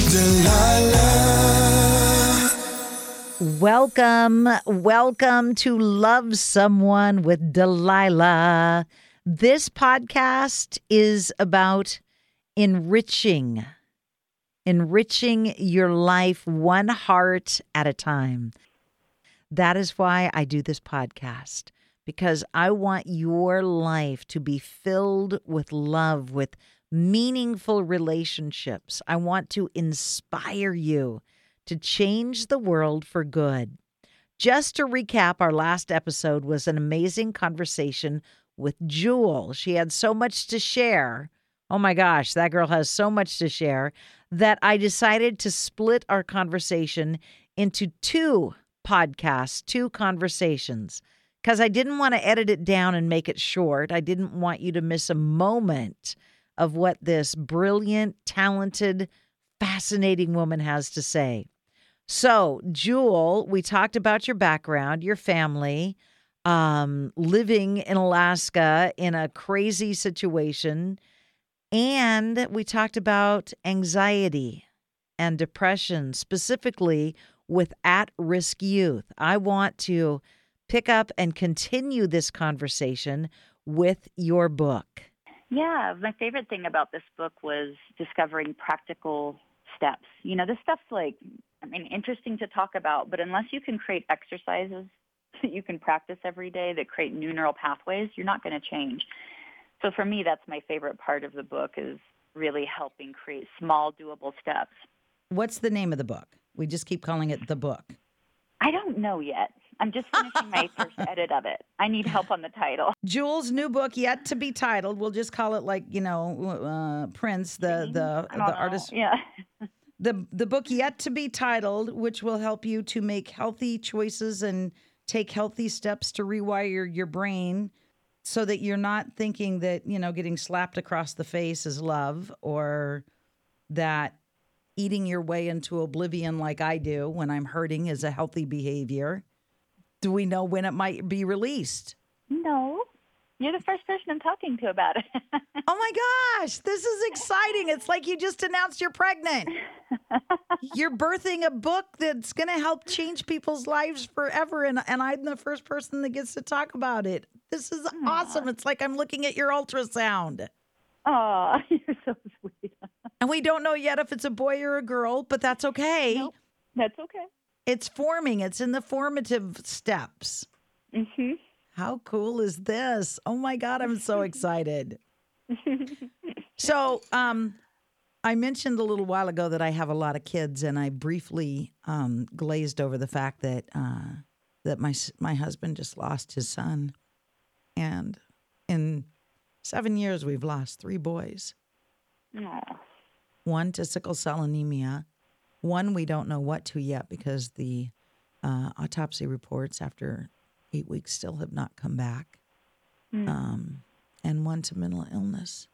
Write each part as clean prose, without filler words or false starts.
Delilah. Welcome to Love Someone with Delilah. This podcast is about enriching your life one heart at a time. That is why I do this podcast, because I want your life to be filled with love, with meaningful relationships. I want to inspire you to change the world for good. Just to recap, our last episode was an amazing conversation with Jewel. She had so much to share. Oh my gosh, that girl has so much to share that I decided to split our conversation into two podcasts, two conversations, because I didn't want to edit it down and make it short. I didn't want you to miss a moment of what this brilliant, talented, fascinating woman has to say. So, Jewel, we talked about your background, your family, living in Alaska in a crazy situation. And we talked about anxiety and depression, specifically with at-risk youth. I want to pick up and continue this conversation with your book. Yeah, my favorite thing about this book was discovering practical steps. You know, this stuff's interesting to talk about, but unless you can create exercises that you can practice every day that create new neural pathways, you're not going to change. So for me, that's my favorite part of the book, is really helping create small, doable steps. What's the name of the book? We just keep calling it the book. I don't know yet. I'm just finishing my first edit of it. I need help on the title. Jewel's new book, yet to be titled. We'll just call it Prince, the artist. Yeah. The book yet to be titled, which will help you to make healthy choices and take healthy steps to rewire your brain so that you're not thinking that, getting slapped across the face is love, or that eating your way into oblivion like I do when I'm hurting is a healthy behavior. Do we know when it might be released? No. You're the first person I'm talking to about it. Oh my gosh, this is exciting. It's like you just announced you're pregnant. You're birthing a book that's going to help change people's lives forever. And I'm the first person that gets to talk about it. This is awesome. It's like I'm looking at your ultrasound. Oh, you're so sweet. And we don't know yet if it's a boy or a girl, but that's okay. Nope, that's okay. It's forming. It's in the formative steps. Mm-hmm. How cool is this? Oh my God, I'm so excited. So, I mentioned a little while ago that I have a lot of kids, and I briefly glazed over the fact that my husband just lost his son, and in 7 years we've lost 3 boys. Aww. One to sickle cell anemia, one we don't know what to yet because the autopsy reports after 8 weeks still have not come back, and one to mental illness.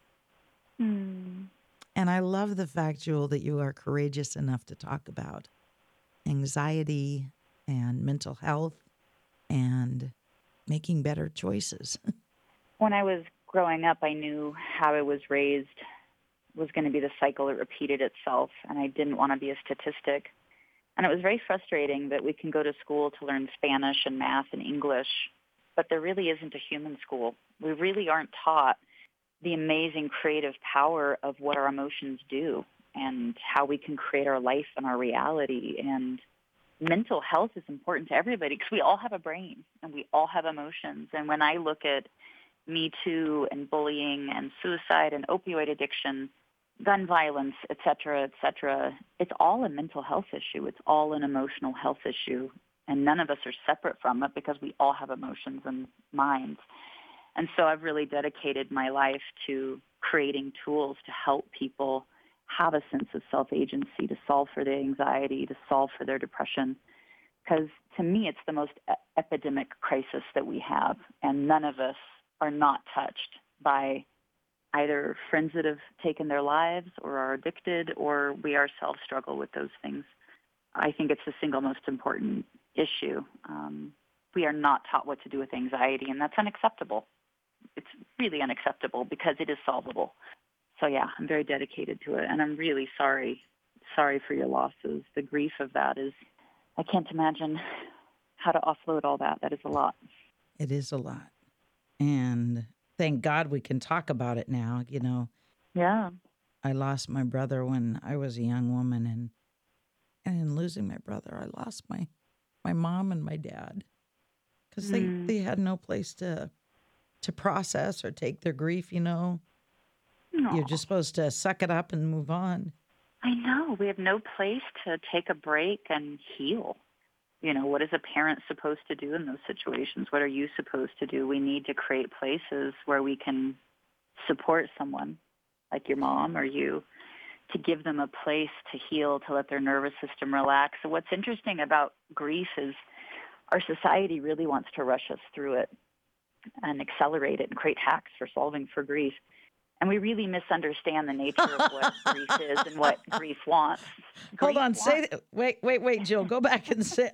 And I love the fact, Jewel, that you are courageous enough to talk about anxiety and mental health and making better choices. When I was growing up, I knew how I was raised was going to be the cycle that repeated itself, and I didn't want to be a statistic. And it was very frustrating that we can go to school to learn Spanish and math and English, but there really isn't a human school. We really aren't taught the amazing creative power of what our emotions do and how we can create our life and our reality. And mental health is important to everybody because we all have a brain and we all have emotions. And when I look at Me Too and bullying and suicide and opioid addiction, gun violence, et cetera, it's all a mental health issue. It's all an emotional health issue. And none of us are separate from it because we all have emotions and minds. And so I've really dedicated my life to creating tools to help people have a sense of self-agency, to solve for their anxiety, to solve for their depression. Because to me, it's the most epidemic crisis that we have, and none of us are not touched by either friends that have taken their lives or are addicted, or we ourselves struggle with those things. I think it's the single most important issue. We are not taught what to do with anxiety, and that's unacceptable. It's really unacceptable because it is solvable. So yeah, I'm very dedicated to it, and I'm really sorry sorry for your losses. The grief of that is, I can't imagine how to offload all that. That is a lot. It is a lot. And thank God we can talk about it now. Yeah. I lost my brother when I was a young woman, and in losing my brother, I lost my mom and my dad because they had no place to process or take their grief. You're No. just supposed to suck it up and move on. I know. We have no place to take a break and heal. What is a parent supposed to do in those situations? What are you supposed to do? We need to create places where we can support someone like your mom or you, to give them a place to heal, to let their nervous system relax. So what's interesting about grief is our society really wants to rush us through it and accelerate it and create hacks for solving for grief. And we really misunderstand the nature of what grief is and what grief wants. Hold on. Wait, Jill, go back and say,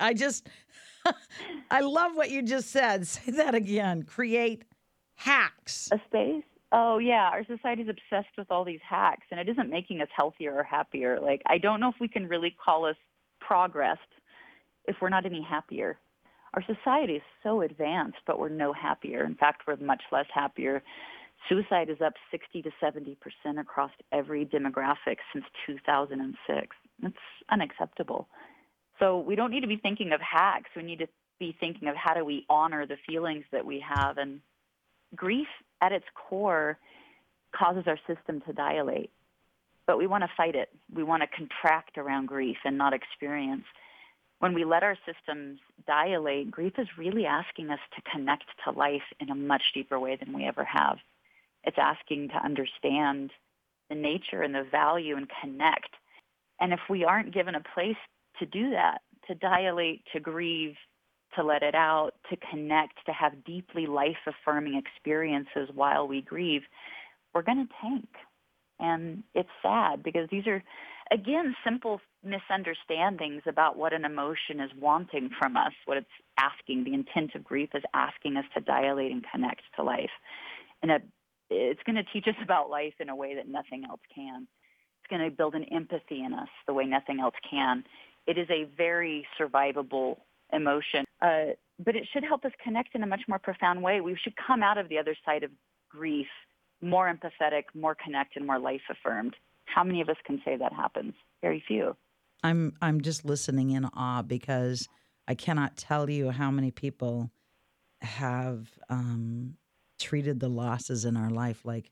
I love what you just said. Say that again. Create hacks. A space? Oh, yeah. Our society is obsessed with all these hacks, and it isn't making us healthier or happier. Like, I don't know if we can really call us progressed if we're not any happier. Our society is so advanced, but we're no happier. In fact, we're much less happier. Suicide is up 60 to 70% across every demographic since 2006. That's unacceptable. So we don't need to be thinking of hacks. We need to be thinking of how do we honor the feelings that we have. And grief at its core causes our system to dilate. But we want to fight it. We want to contract around grief and not experience. When we let our systems dilate, grief is really asking us to connect to life in a much deeper way than we ever have. It's asking to understand the nature and the value and connect. And if we aren't given a place to do that, to dilate, to grieve, to let it out, to connect, to have deeply life-affirming experiences while we grieve, we're going to tank. And it's sad because these are, again, simple misunderstandings about what an emotion is wanting from us, what it's asking. The intent of grief is asking us to dilate and connect to life. And it's going to teach us about life in a way that nothing else can. It's going to build an empathy in us the way nothing else can. It is a very survivable emotion, but it should help us connect in a much more profound way. We should come out of the other side of grief more empathetic, more connected, more life-affirmed. How many of us can say that happens? Very few. I'm just listening in awe because I cannot tell you how many people have treated the losses in our life like,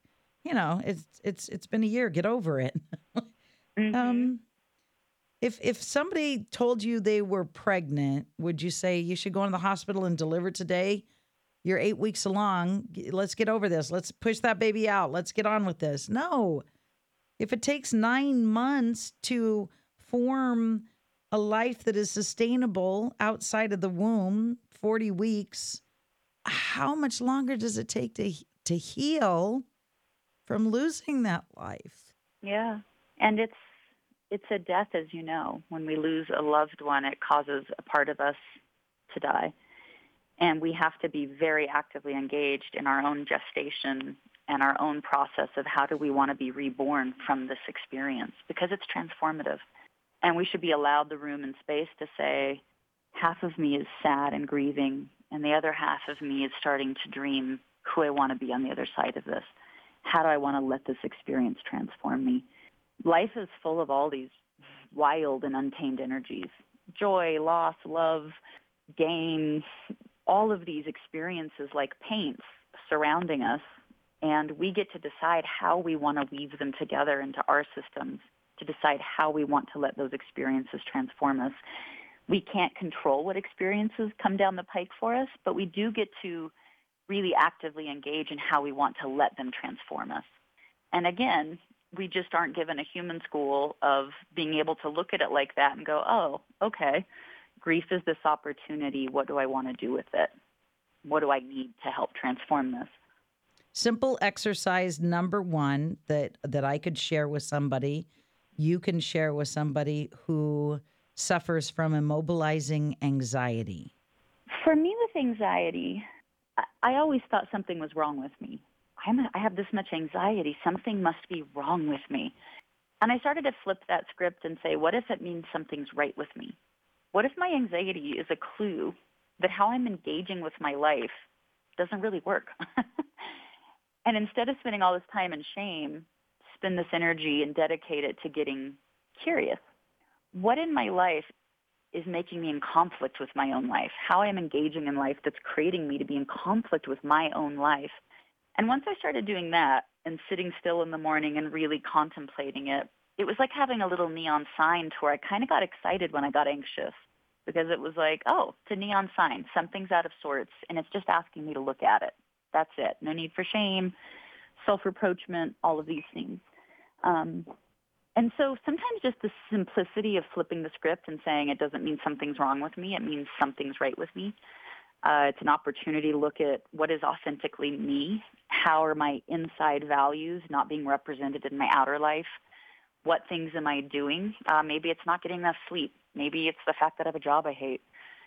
it's been a year, get over it. Mm-hmm. If somebody told you they were pregnant, would you say you should go into the hospital and deliver today? You're 8 weeks along. Let's get over this. Let's push that baby out. Let's get on with this. No. If it takes 9 months to form a life that is sustainable outside of the womb, 40 weeks, how much longer does it take to heal from losing that life? Yeah. And it's a death, as you know. When we lose a loved one, it causes a part of us to die. And we have to be very actively engaged in our own gestation and our own process of how do we want to be reborn from this experience, because it's transformative. And we should be allowed the room and space to say, half of me is sad and grieving, and the other half of me is starting to dream who I want to be on the other side of this. How do I want to let this experience transform me? Life is full of all these wild and untamed energies. Joy, loss, love, gain, all of these experiences like paints surrounding us, and we get to decide how we want to weave them together into our systems, to decide how we want to let those experiences transform us. We can't control what experiences come down the pike for us, but we do get to really actively engage in how we want to let them transform us. And again, we just aren't given a human school of being able to look at it like that and go, oh, okay, grief is this opportunity. What do I want to do with it? What do I need to help transform this? Simple exercise number one that I could share with somebody, you can share with somebody who suffers from immobilizing anxiety. For me with anxiety, I always thought something was wrong with me. I have this much anxiety. Something must be wrong with me. And I started to flip that script and say, what if it means something's right with me? What if my anxiety is a clue that how I'm engaging with my life doesn't really work? And instead of spending all this time in shame, spend this energy and dedicate it to getting curious. What in my life is making me in conflict with my own life? How I'm engaging in life that's creating me to be in conflict with my own life? And once I started doing that and sitting still in the morning and really contemplating it, it was like having a little neon sign to where I kind of got excited when I got anxious, because it was like, oh, it's a neon sign. Something's out of sorts, and it's just asking me to look at it. That's it. No need for shame, self-reproachment, all of these things. And so sometimes just the simplicity of flipping the script and saying it doesn't mean something's wrong with me. It means something's right with me. It's an opportunity to look at what is authentically me. How are my inside values not being represented in my outer life? What things am I doing? Maybe it's not getting enough sleep. Maybe it's the fact that I have a job I hate.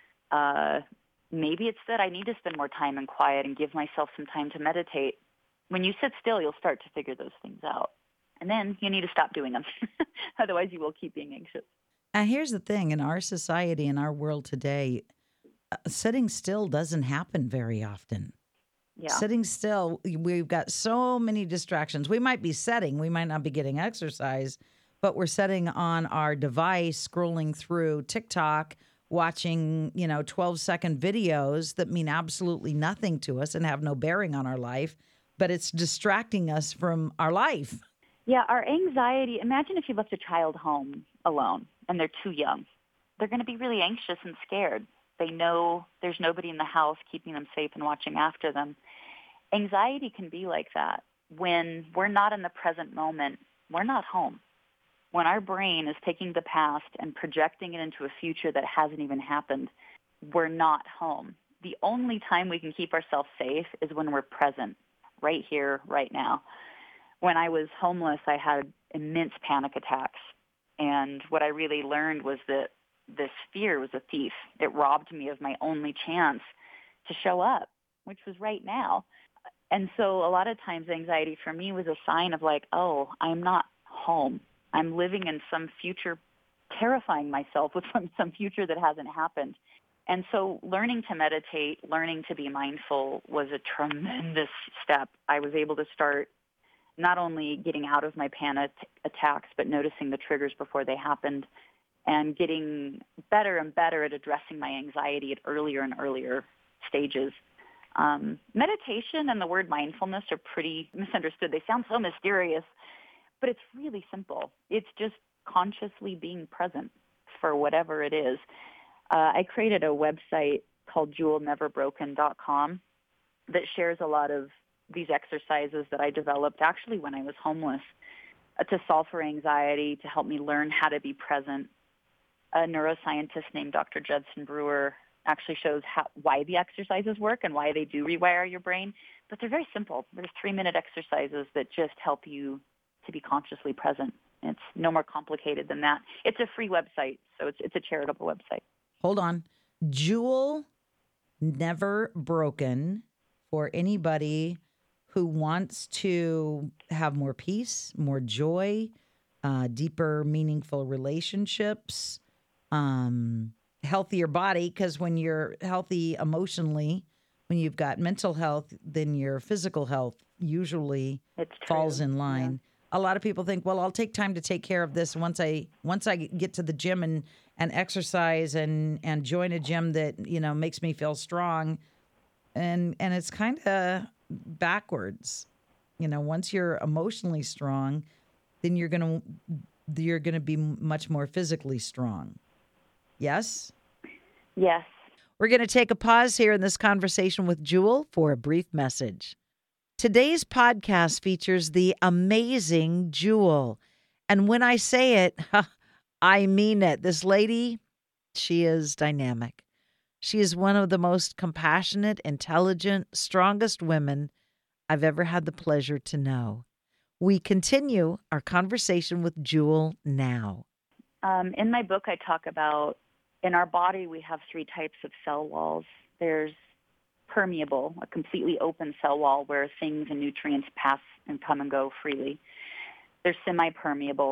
Maybe it's that I need to spend more time in quiet and give myself some time to meditate. When you sit still, you'll start to figure those things out. And then you need to stop doing them. Otherwise, you will keep being anxious. And here's the thing, in our society, in our world today, sitting still doesn't happen very often. Yeah. Sitting still, we've got so many distractions. We might be setting, we might not be getting exercise, but we're sitting on our device, scrolling through TikTok, watching, 12-second videos that mean absolutely nothing to us and have no bearing on our life, but it's distracting us from our life. Yeah, our anxiety, imagine if you left a child home alone and they're too young. They're going to be really anxious and scared. They know there's nobody in the house keeping them safe and watching after them. Anxiety can be like that. When we're not in the present moment, we're not home. When our brain is taking the past and projecting it into a future that hasn't even happened, we're not home. The only time we can keep ourselves safe is when we're present, right here, right now. When I was homeless, I had immense panic attacks. And what I really learned was that this fear was a thief. It robbed me of my only chance to show up, which was right now. And so a lot of times anxiety for me was a sign of like, oh, I'm not home. I'm living in some future, terrifying myself with some future that hasn't happened. And so learning to meditate, learning to be mindful was a tremendous step. I was able to start not only getting out of my panic attacks, but noticing the triggers before they happened and getting better and better at addressing my anxiety at earlier and earlier stages. Meditation and the word mindfulness are pretty misunderstood. They sound so mysterious, but it's really simple. It's just consciously being present for whatever it is. I created a website called jewelneverbroken.com that shares a lot of these exercises that I developed actually when I was homeless to solve for anxiety, to help me learn how to be present. A neuroscientist named Dr. Judson Brewer actually shows why the exercises work and why they do rewire your brain. But they're very simple. There's 3-minute exercises that just help you to be consciously present. It's no more complicated than that. It's a free website, so it's a charitable website. Hold on. Jewel Never Broken, for anybody who wants to have more peace, more joy, deeper, meaningful relationships, healthier body, because when you're healthy emotionally, when you've got mental health, then your physical health usually falls in line. Yeah. A lot of people think, well, I'll take time to take care of this once I get to the gym and exercise and join a gym that, makes me feel strong. And it's kind of backwards. Once you're emotionally strong, then you're going to be much more physically strong. Yes? Yes. We're going to take a pause here in this conversation with Jewel for a brief message. Today's podcast features the amazing Jewel. And when I say it, I mean it. This lady, she is dynamic. She is one of the most compassionate, intelligent, strongest women I've ever had the pleasure to know. We continue our conversation with Jewel now. In my book, I talk about in our body, we have 3 types of cell walls. There's permeable, a completely open cell wall where things and nutrients pass and come and go freely. There's semi-permeable,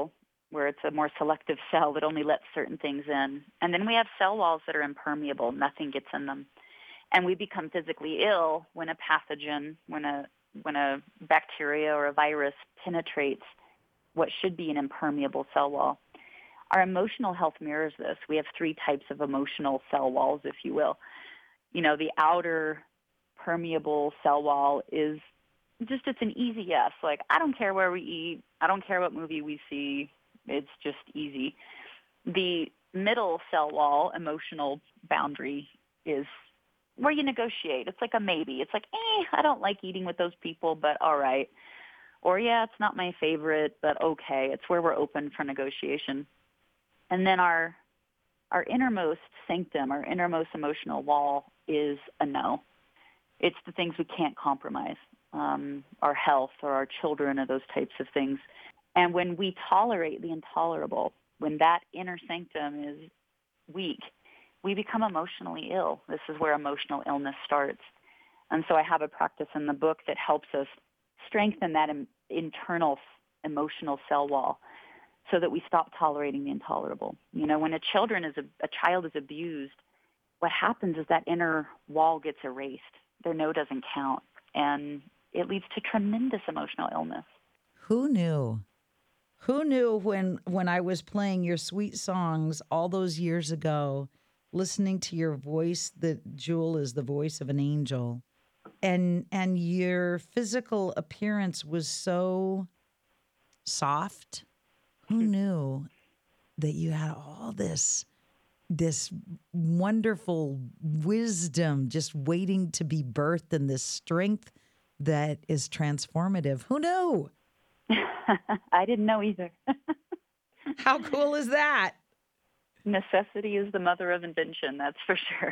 where it's a more selective cell that only lets certain things in. And then we have cell walls that are impermeable. Nothing gets in them. And we become physically ill when a pathogen, when a bacteria or a virus penetrates what should be an impermeable cell wall. Our emotional health mirrors this. We have 3 types of emotional cell walls, if you will. The outer permeable cell wall is it's an easy yes. Like, I don't care where we eat. I don't care what movie we see. It's just easy. The middle cell wall, emotional boundary, is where you negotiate. It's like a maybe. It's like, I don't like eating with those people, but all right. Or, yeah, it's not my favorite, but okay. It's where we're open for negotiation. And then our innermost sanctum, our innermost emotional wall is a no. It's the things we can't compromise, our health or our children or those types of things. And when we tolerate the intolerable, when that inner sanctum is weak, we become emotionally ill. This is where emotional illness starts. And so I have a practice in the book that helps us strengthen that internal emotional cell wall so that we stop tolerating the intolerable. When a child is abused, what happens is that inner wall gets erased. Their no doesn't count, and it leads to tremendous emotional illness. Who knew? Who knew when I was playing your sweet songs all those years ago, listening to your voice, that Jewel is the voice of an angel, and your physical appearance was so soft. Who knew that you had all this wonderful wisdom just waiting to be birthed, and this strength that is transformative? Who knew? I didn't know either. How cool is that? Necessity is the mother of invention, that's for sure.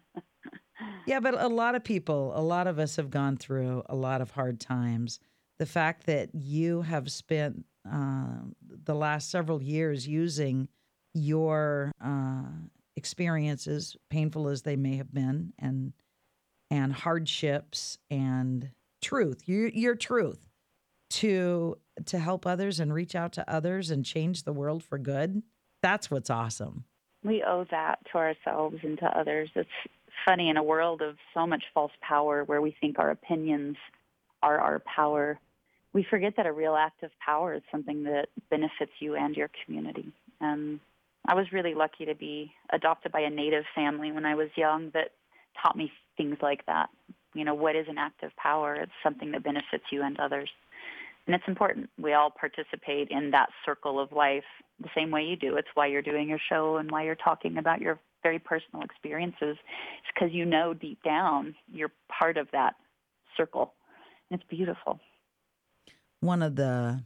Yeah, but a lot of us have gone through a lot of hard times. The fact that you have spent the last several years using your experiences, painful as they may have been, and hardships and truth, your truth, to help others and reach out to others and change the world for good. That's what's awesome. We owe that to ourselves and to others. It's funny, in a world of so much false power where we think our opinions are our power, we forget that a real act of power is something that benefits you and your community. I was really lucky to be adopted by a Native family when I was young that taught me things like that. What is an act of power? It's something that benefits you and others. And it's important. We all participate in that circle of life the same way you do. It's why you're doing your show and why you're talking about your very personal experiences. It's because deep down you're part of that circle. And it's beautiful. One of the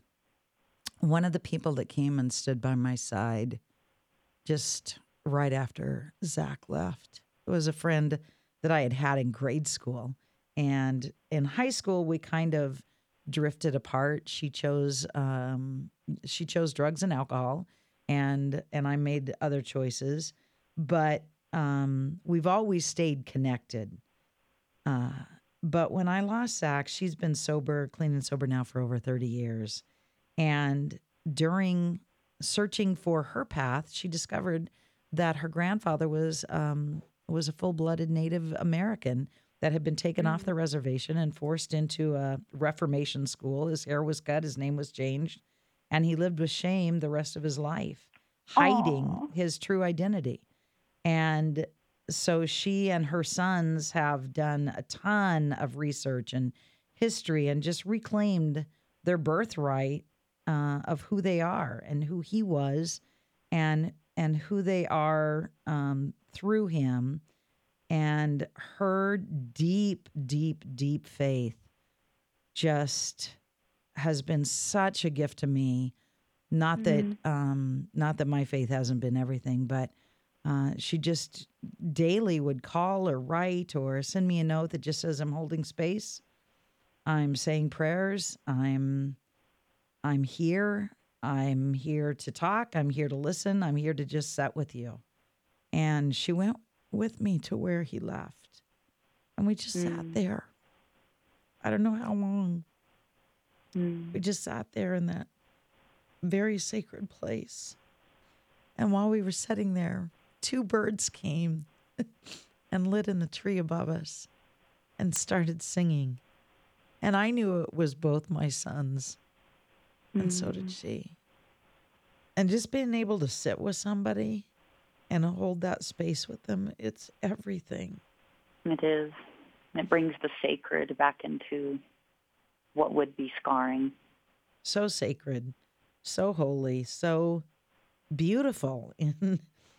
people that came and stood by my side just right after Zach left was a friend that I had in grade school. And in high school, we kind of drifted apart. She chose drugs and alcohol, and I made other choices. But we've always stayed connected. But when I lost Zach, she's been clean and sober now for over 30 years. And during searching for her path, she discovered that her grandfather was a full-blooded Native American that had been taken off the reservation and forced into a Reformation school. His hair was cut, his name was changed, and he lived with shame the rest of his life, hiding his true identity. And so she and her sons have done a ton of research and history and just reclaimed their birthright of who they are and who he was and who they are through him. And her deep, deep, deep faith just has been such a gift to me. Not that my faith hasn't been everything, but she just daily would call or write or send me a note that just says, I'm holding space. I'm saying prayers. I'm here. I'm here to talk. I'm here to listen. I'm here to just sit with you. And she went with me to where he left. And we just sat there. I don't know how long. We just sat there in that very sacred place. And while we were sitting there, two birds came and lit in the tree above us and started singing. And I knew it was both my sons, and so did she. And just being able to sit with somebody and hold that space with them, it's everything. It is. It brings the sacred back into what would be scarring. So sacred, so holy, so beautiful in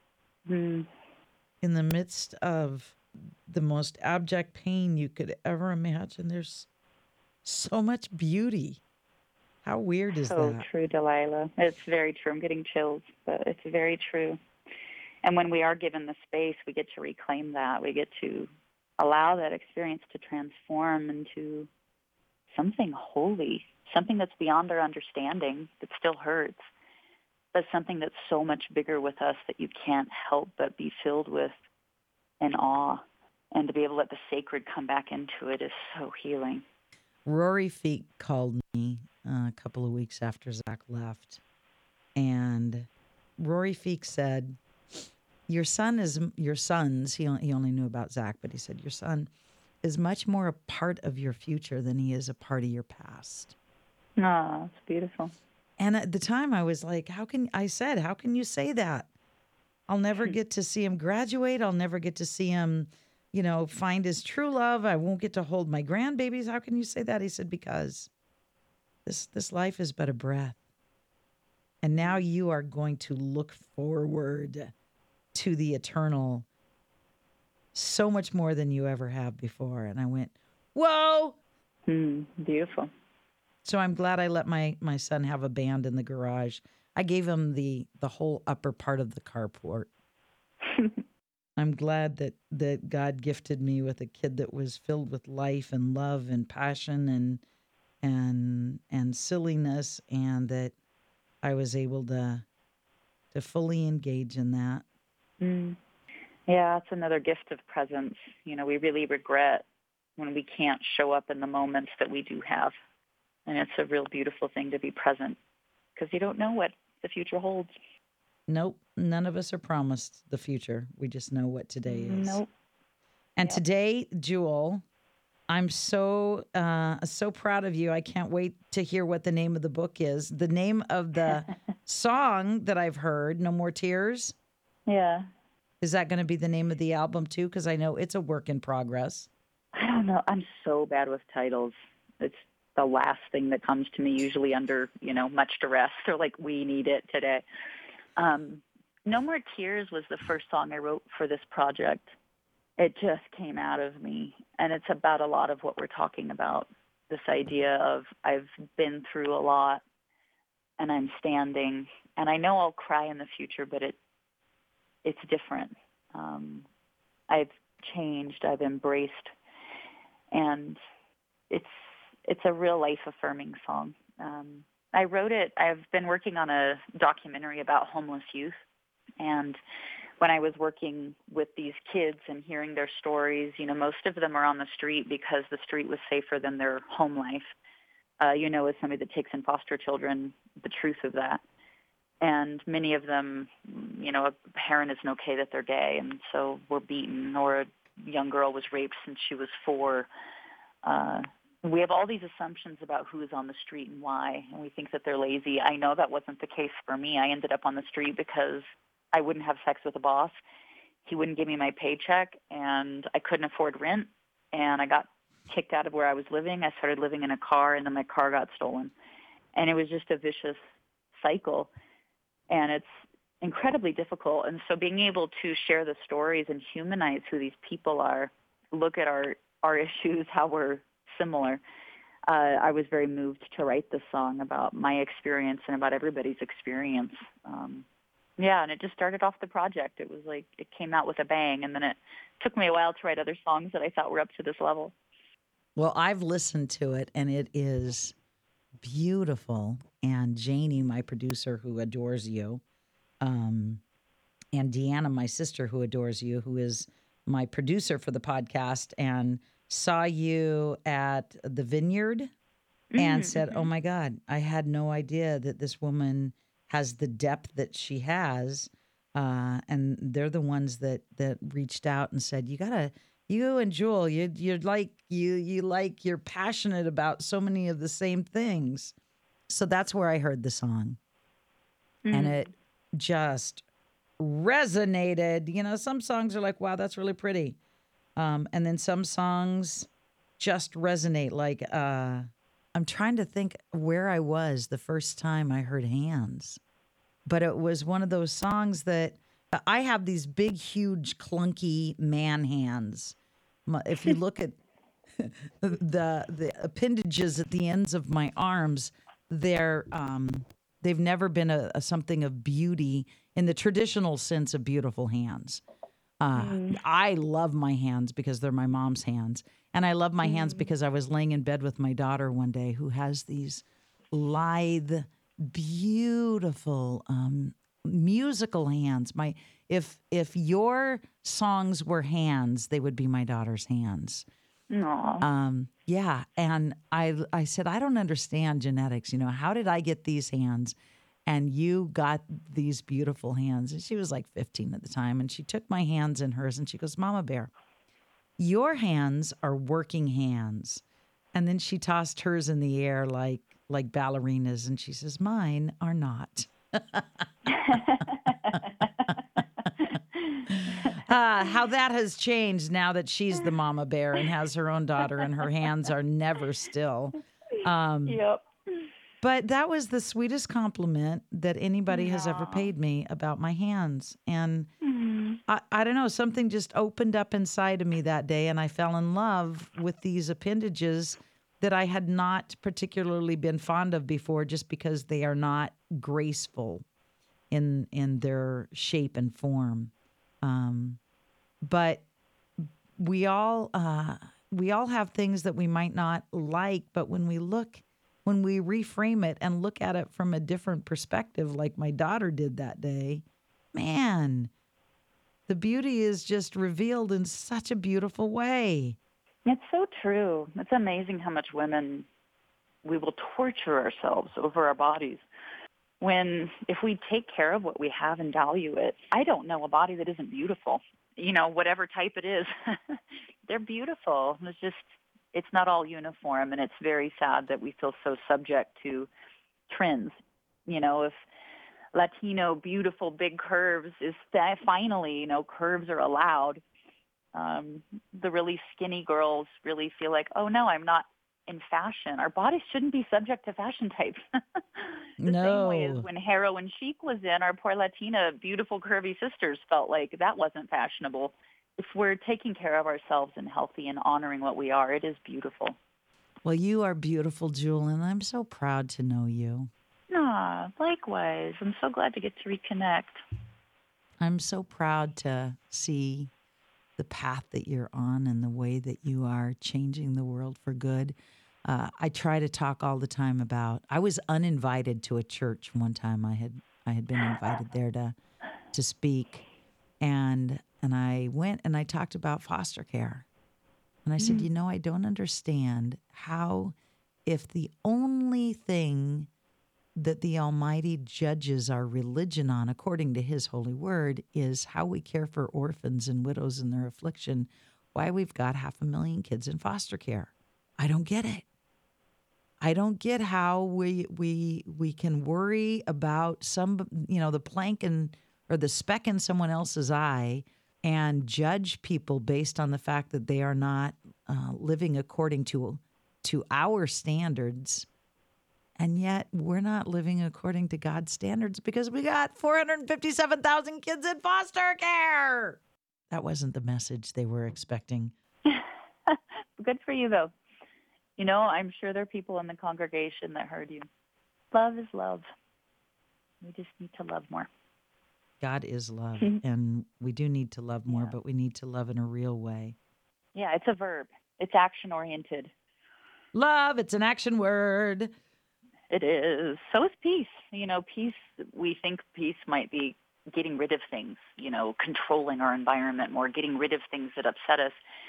the midst of the most abject pain you could ever imagine. There's so much beauty. How weird is So that? true, Delilah. It's very true. I'm getting chills, but it's very true. And when we are given the space, we get to reclaim that. We get to allow that experience to transform into something holy, something that's beyond our understanding, that still hurts, but something that's so much bigger with us that you can't help but be filled with an awe. And to be able to let the sacred come back into it is so healing. Rory Feek called me a couple of weeks after Zach left. And Rory Feek said, your sons, he only knew about Zach, but he said, your son is much more a part of your future than he is a part of your past. Oh, it's beautiful. And at the time I was like, how can you say that? I'll never get to see him graduate. I'll never get to see him, find his true love. I won't get to hold my grandbabies. How can you say that? He said, because this life is but a breath. And now you are going to look forward to the eternal so much more than you ever have before. And I went, whoa. Beautiful. So I'm glad I let my son have a band in the garage. I gave him the whole upper part of the carport. I'm glad that God gifted me with a kid that was filled with life and love and passion and silliness, and that I was able to fully engage in that. Yeah, it's another gift of presence. We really regret when we can't show up in the moments that we do have. And it's a real beautiful thing to be present because you don't know what the future holds. Nope. None of us are promised the future. We just know what today is. Nope. And today, Jewel, I'm so proud of you. I can't wait to hear what the name of the book is. The name of the song that I've heard, No More Tears. Yeah. Is that going to be the name of the album too? Because I know it's a work in progress. I don't know. I'm so bad with titles. It's the last thing that comes to me, usually under, much duress or like, we need it today. No More Tears was the first song I wrote for this project. It just came out of me. And it's about a lot of what we're talking about. This idea of I've been through a lot and I'm standing. And I know I'll cry in the future, but it's different. I've changed. I've embraced. And it's a real life-affirming song. I wrote it. I've been working on a documentary about homeless youth. And when I was working with these kids and hearing their stories, most of them are on the street because the street was safer than their home life. As somebody that takes in foster children, the truth of that. And many of them, a parent isn't okay that they're gay, and so were beaten, or a young girl was raped since she was 4. We have all these assumptions about who is on the street and why, and we think that they're lazy. I know that wasn't the case for me. I ended up on the street because I wouldn't have sex with a boss. He wouldn't give me my paycheck, and I couldn't afford rent, and I got kicked out of where I was living. I started living in a car, and then my car got stolen. And it was just a vicious cycle, and it's incredibly difficult. And so being able to share the stories and humanize who these people are, look at our issues, how we're similar, I was very moved to write this song about my experience and about everybody's experience. And it just started off the project. It was like it came out with a bang, and then it took me a while to write other songs that I thought were up to this level. Well, I've listened to it, and it is beautiful. And Janie, my producer, who adores you, and Deanna, my sister, who adores you, who is my producer for the podcast, and saw you at the Vineyard and said, Mm-hmm. "Oh my God, I had no idea that this woman has the depth that she has." And they're the ones that reached out and said, "You gotta, you and Jewel, you're passionate about so many of the same things." So that's where I heard the song, and Mm. it just resonated. Some songs are like, "Wow, that's really pretty," and then some songs just resonate. Like, I'm trying to think where I was the first time I heard Hands, but it was one of those songs that I have these big, huge, clunky man hands. If you look at the appendages at the ends of my arms, they've never been a something of beauty in the traditional sense of beautiful hands. Mm. I love my hands because they're my mom's hands. And I love my hands Mm. because I was laying in bed with my daughter one day who has these lithe, beautiful musical hands. If your songs were hands, they would be my daughter's hands. Aw. Yeah, and I said, I don't understand genetics. How did I get these hands? And you got these beautiful hands. And she was like 15 at the time. And she took my hands in hers and she goes, Mama Bear, your hands are working hands. And then she tossed hers in the air like ballerinas. And she says, mine are not. How that has changed now that she's the mama bear and has her own daughter and her hands are never still. Yep. But that was the sweetest compliment that anybody has ever Aw. paid me about my hands. And Mm. I don't know, something just opened up inside of me that day, and I fell in love with these appendages that I had not particularly been fond of before just because they are not graceful in their shape and form. But we all have things that we might not like, but when we reframe it and look at it from a different perspective, like my daughter did that day, man, the beauty is just revealed in such a beautiful way. It's so true. It's amazing how much women we will torture ourselves over our bodies. When if we take care of what we have and value it, I don't know a body that isn't beautiful. Whatever type it is, they're beautiful. It's not all uniform, and it's very sad that we feel so subject to trends. If Latino beautiful big curves is finally, curves are allowed, the really skinny girls really feel like, oh no, I'm not in fashion. Our bodies shouldn't be subject to fashion types. The same way as No. when heroin chic was in, our poor Latina beautiful curvy sisters felt like that wasn't fashionable. If we're taking care of ourselves and healthy and honoring what we are, it is beautiful. Well, you are beautiful, Jewel, and I'm so proud to know you. Ah, likewise. I'm so glad to get to reconnect. I'm so proud to see the path that you're on and the way that you are changing the world for good. I try to talk all the time about. I was uninvited to a church one time. I had been invited there to speak, and I went and I talked about foster care, and I said, Mm. I don't understand how, if the only thing that the Almighty judges our religion on, according to His holy word, is how we care for orphans and widows in their affliction, why we've got 500,000 kids in foster care. I don't get it. I don't get how we can worry about the plank or the speck in someone else's eye and judge people based on the fact that they are not living according to our standards. And yet we're not living according to God's standards because we got 457,000 kids in foster care. That wasn't the message they were expecting. Good for you, though. I'm sure there are people in the congregation that heard you. Love is love. We just need to love more. God is love, and we do need to love more, Yeah. but we need to love in a real way. Yeah, it's a verb. It's action-oriented. Love, it's an action word. It is. So is peace. Peace, we think peace might be getting rid of things, controlling our environment more, getting rid of things that upset us.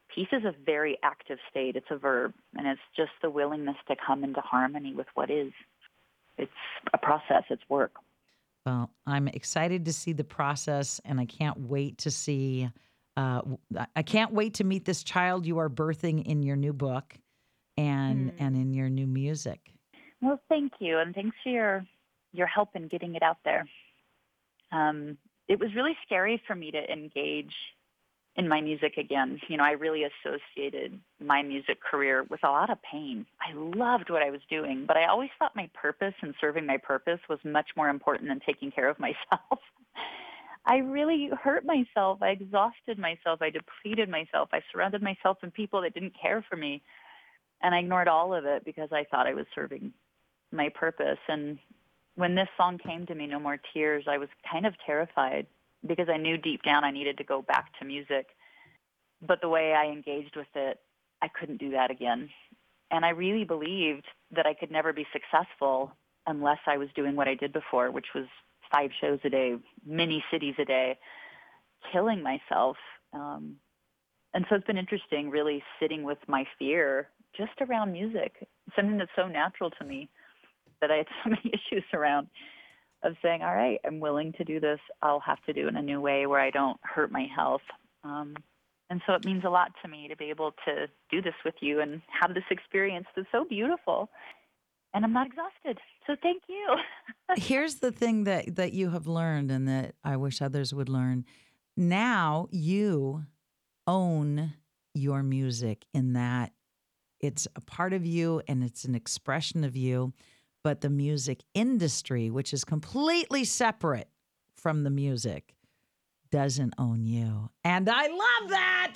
peace is a very active state. It's a verb, and it's just the willingness to come into harmony with what is. It's a process. It's work. Well, I'm excited to see the process, and I can't wait to see. I can't wait to meet this child you are birthing in your new book, and in your new music. Well, thank you, and thanks for your help in getting it out there. It was really scary for me to engage in my music again. I really associated my music career with a lot of pain. I loved what I was doing, but I always thought my purpose and serving my purpose was much more important than taking care of myself. I really hurt myself. I exhausted myself. I depleted myself. I surrounded myself with people that didn't care for me, and I ignored all of it because I thought I was serving my purpose. And when this song came to me, No More Tears, I was kind of terrified because I knew deep down I needed to go back to music. But the way I engaged with it, I couldn't do that again. And I really believed that I could never be successful unless I was doing what I did before, which was 5 shows a day, many cities a day, killing myself. And so it's been interesting really sitting with my fear just around music, something that's so natural to me that I had so many issues around, of saying, all right, I'm willing to do this. I'll have to do it in a new way where I don't hurt my health. And so it means a lot to me to be able to do this with you and have this experience that's so beautiful. And I'm not exhausted. So thank you. Here's the thing that you have learned and that I wish others would learn. Now you own your music in that it's a part of you and it's an expression of you. But the music industry, which is completely separate from the music, doesn't own you. And I love that.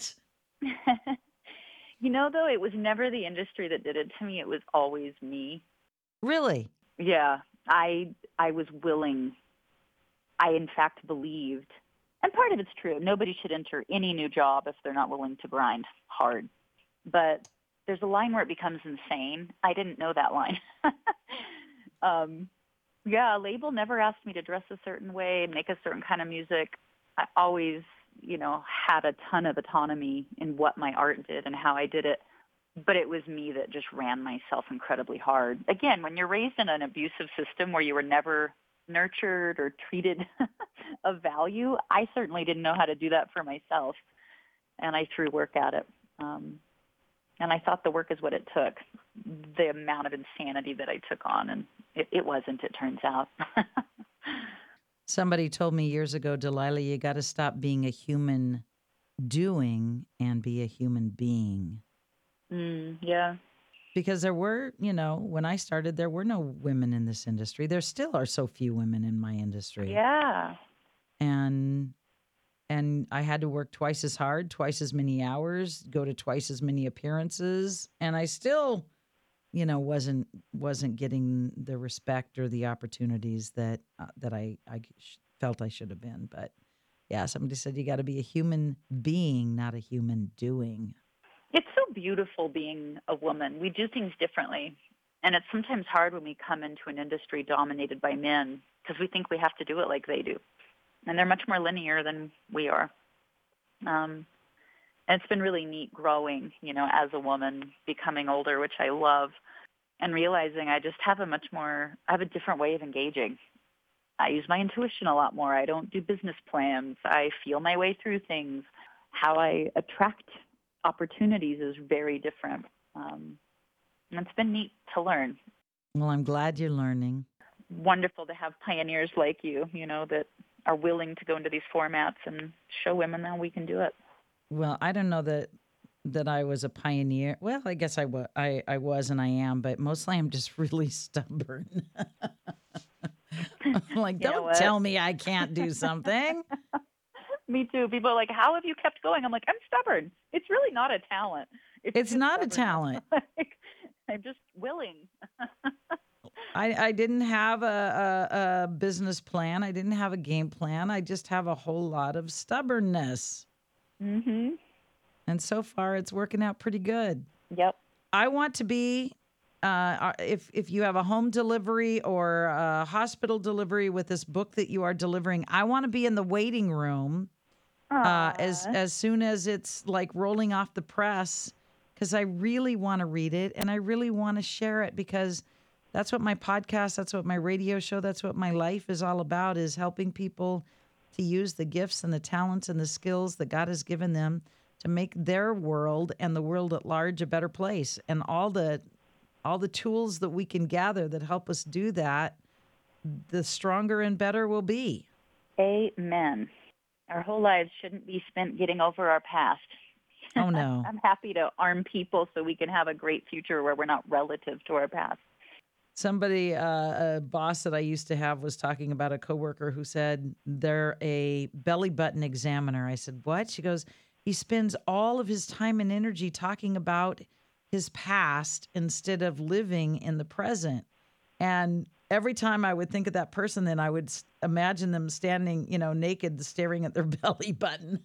Though, it was never the industry that did it to me. It was always me. Really? Yeah. I was willing. I, in fact, believed. And part of it's true. Nobody should enter any new job if they're not willing to grind hard. But there's a line where it becomes insane. I didn't know that line. A label never asked me to dress a certain way, make a certain kind of music. I always, had a ton of autonomy in what my art did and how I did it. But it was me that just ran myself incredibly hard. Again, when you're raised in an abusive system where you were never nurtured or treated of value, I certainly didn't know how to do that for myself. And I threw work at it. And I thought the work is what it took, the amount of insanity that I took on. And it wasn't, it turns out. Somebody told me years ago, Delilah, you got to stop being a human doing and be a human being. Yeah. Because there were, when I started, there were no women in this industry. There still are so few women in my industry. Yeah. And I had to work twice as hard, twice as many hours, go to twice as many appearances, and I still, wasn't getting the respect or the opportunities that I felt I should have been. But yeah, somebody said you got to be a human being, not a human doing. It's so beautiful being a woman. We do things differently, and it's sometimes hard when we come into an industry dominated by men because we think we have to do it like they do. And they're much more linear than we are. And it's been really neat growing, as a woman, becoming older, which I love, and realizing I just have I have a different way of engaging. I use my intuition a lot more. I don't do business plans. I feel my way through things. How I attract opportunities is very different. And it's been neat to learn. Well, I'm glad you're learning. Wonderful to have pioneers like you, that are willing to go into these formats and show women that we can do it. Well, I don't know that I was a pioneer. Well, I guess I was and I am, but mostly I'm just really stubborn. I'm like, don't tell me I can't do something. Me too. People are like, how have you kept going? I'm like, I'm stubborn. It's really not a talent. It's not a talent. I'm just willing. I didn't have a business plan. I didn't have a game plan. I just have a whole lot of stubbornness. Mm-hmm. And so far, it's working out pretty good. Yep. I want to be, if you have a home delivery or a hospital delivery with this book that you are delivering, I want to be in the waiting room as soon as it's like rolling off the press, because I really want to read it and I really want to share it, because that's what my podcast, that's what my radio show, that's what my life is all about, is helping people to use the gifts and the talents and the skills that God has given them to make their world and the world at large a better place. And all the tools that we can gather that help us do that, the stronger and better we'll be. Amen. Our whole lives shouldn't be spent getting over our past. Oh, no. I'm happy to arm people so we can have a great future where we're not relative to our past. Somebody, a boss that I used to have, was talking about a coworker who said they're a belly button examiner. I said, what? She goes, he spends all of his time and energy talking about his past instead of living in the present. And every time I would think of that person, then I would imagine them standing, naked, staring at their belly button.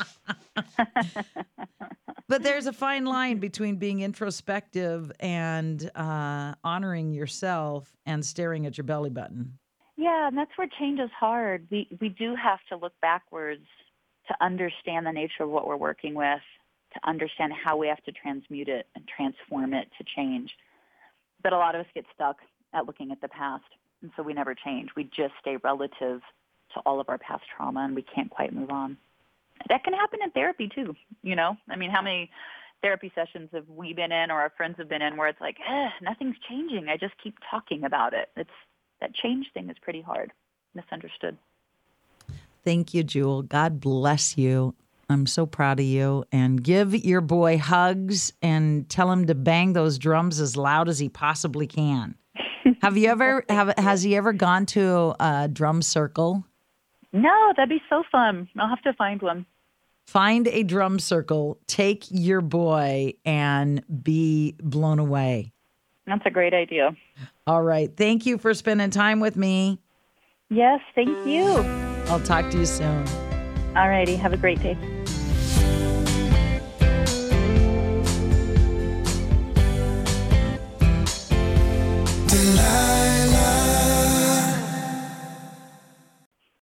But there's a fine line between being introspective and honoring yourself and staring at your belly button. Yeah, and that's where change is hard. We do have to look backwards to understand the nature of what we're working with, to understand how we have to transmute it and transform it to change. But a lot of us get stuck at looking at the past, and so we never change. We just stay relative to all of our past trauma, and we can't quite move on. That can happen in therapy too, I mean, how many therapy sessions have we been in, or our friends have been in, where it's like, nothing's changing. I just keep talking about it. That change thing is pretty hard, misunderstood. Thank you, Jewel. God bless you. I'm so proud of you. And give your boy hugs and tell him to bang those drums as loud as he possibly can. Has he ever gone to a drum circle? No, that'd be so fun. I'll have to find one. Find a drum circle, take your boy, and be blown away. That's a great idea. All right. Thank you for spending time with me. Yes, thank you. I'll talk to you soon. All righty. Have a great day.